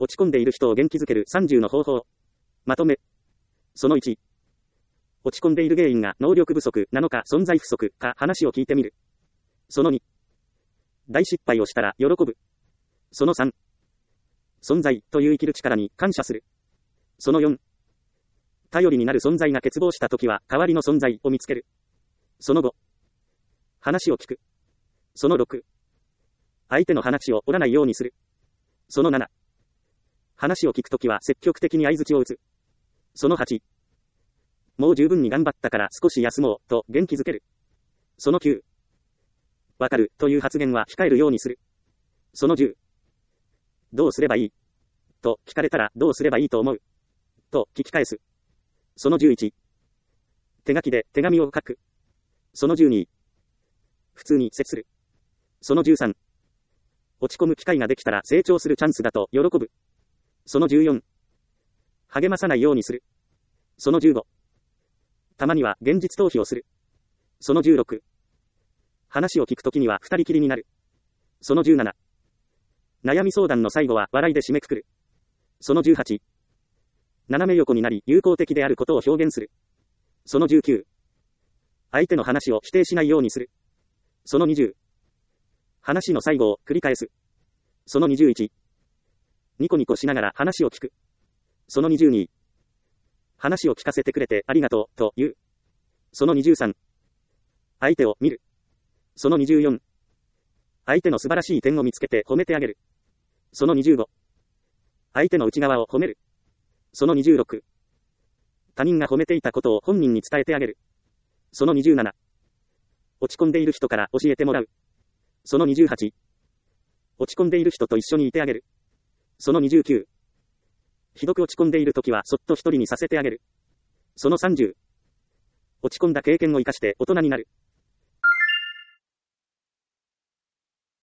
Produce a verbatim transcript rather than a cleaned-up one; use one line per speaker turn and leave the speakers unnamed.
落ち込んでいる人を元気づけるさんじゅうの方法。まとめ。そのいち。落ち込んでいる原因が能力不足なのか存在不足か話を聞いてみる。そのに。大失敗をしたら喜ぶ。そのさん。存在という生きる力に感謝する。そのよん。頼りになる存在が欠乏したときは代わりの存在を見つける。そのご。話を聞く。そのろく。相手の話を折らないようにする。そのなな。話を聞くときは積極的に相槌を打つ。そのはち。もう十分に頑張ったから少し休もうと元気づける。そのきゅう。わかるという発言は控えるようにする。そのじゅう。どうすればいいと聞かれたらどうすればいいと思うと聞き返す。そのじゅういち。手書きで手紙を書く。そのじゅうに。普通に接する。そのじゅうさん。落ち込む機会ができたら成長するチャンスだと喜ぶ。そのじゅうよん。励まさないようにする。そのじゅうご。たまには現実逃避をする。そのじゅうろく。話を聞くときには二人きりになる。そのじゅうなな。悩み相談の最後は笑いで締めくくる。そのじゅうはち。斜め横になり友好的であることを表現する。そのじゅうきゅう。相手の話を否定しないようにする。そのにじゅう。話の最後を繰り返す。そのにじゅういち。ニコニコしながら話を聞く。そのにじゅうに。話を聞かせてくれてありがとうと言う。そのにじゅうさん。相手を見る。そのにじゅうよん。相手の素晴らしい点を見つけて褒めてあげる。そのにじゅうご。相手の内側を褒める。そのにじゅうろく。他人が褒めていたことを本人に伝えてあげる。そのにじゅうなな。落ち込んでいる人から教えてもらう。そのにじゅうはち。落ち込んでいる人と一緒にいてあげる。そのにじゅうきゅう。ひどく落ち込んでいるときはそっと一人にさせてあげる。そのさんじゅう。落ち込んだ経験を生かして大人になる。